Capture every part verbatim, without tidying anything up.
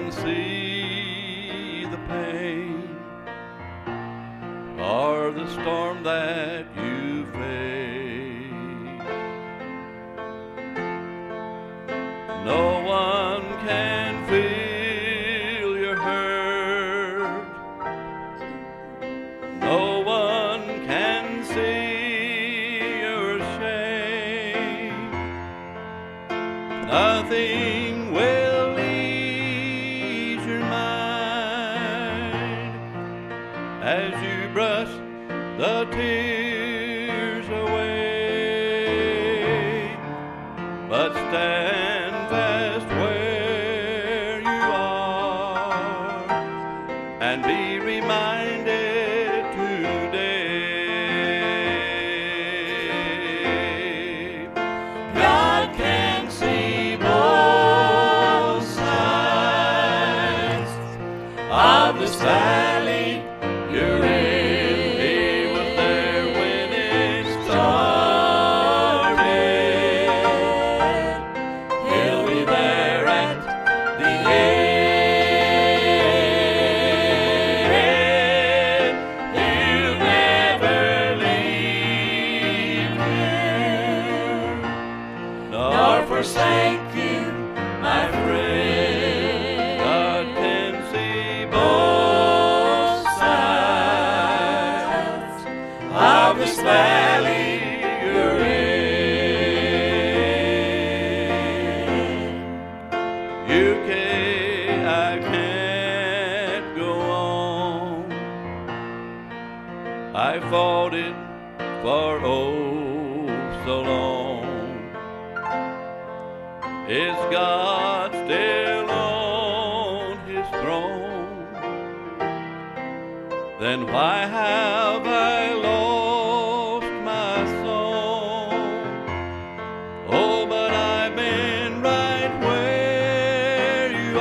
can see the pain or the storm that you face. No one can feel your hurt. No one can see your shame. Nothing will ease your mind as you brush the tears away. But stand fast where you are and be reminded today. God can see both sides of this valley you're in. He was there when it started. He'll be there at the end. He'll never leave you nor forsake you, my friend. God can see both sides of this valley you're in. You can't, I can't go on. I fought it for oh so long. Is God still on his throne? Then why have I lost my song? Oh, but I've been right where you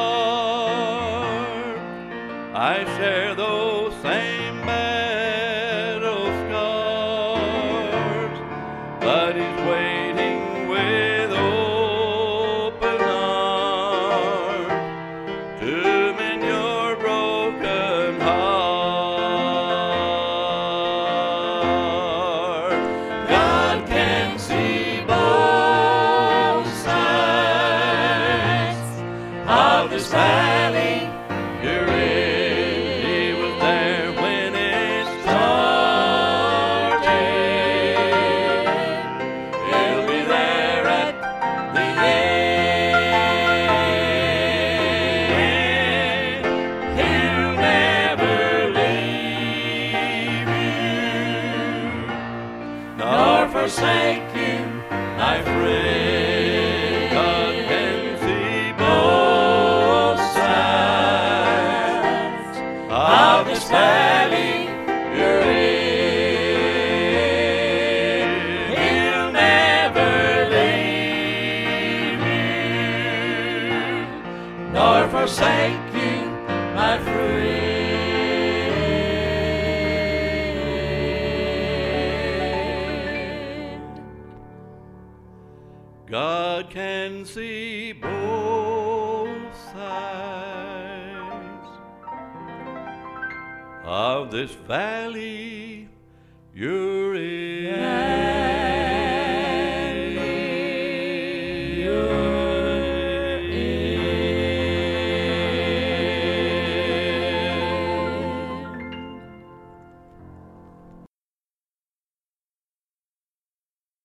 are. I share those same battle scars, but he's waiting with open arms to mend your broken heart. God can see both sides of this valley you're in. He was there when it started. He'll be there at the end. He'll never leave you nor forsake you, my friend. God can see both sides of this valley you're in. He'll never leave you nor forsake you, my friend. God can see both sides of this valley you're in.